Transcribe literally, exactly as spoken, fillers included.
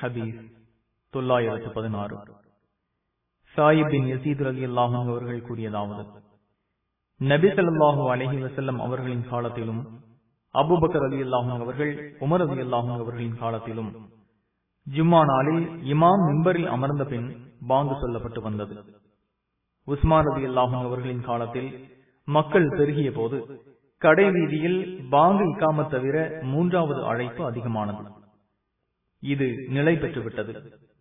ஹதீஸ் தொள்ளாயிரத்து பதினாறு. சாயிப் பின் யசீத் ரலியல்லாஹு அன்ஹு அவர்கள் கூறியதாவது, நபி ஸல்லல்லாஹு அலைஹி வஸல்லம் அவர்களின் காலத்திலும் அபூபக்கர் ரலியல்லாஹு அன்ஹு அவர்கள், உமர் ரலியல்லாஹு அன்ஹு அவர்களின் காலத்திலும் ஜும்மா நாளில் இமாம் மிம்பரில் அமர்ந்த பின் பாங்கு சொல்லப்பட்டு வந்தது. உஸ்மான் ரலியல்லாஹு அன்ஹு அவர்களின் காலத்தில் மக்கள் பெருகிய போது கடை வீதியில் பாங்கு இக்காமத் தவிர மூன்றாவது அழைப்பு அதிகமானது. இது நிலை பெற்றுவிட்டது.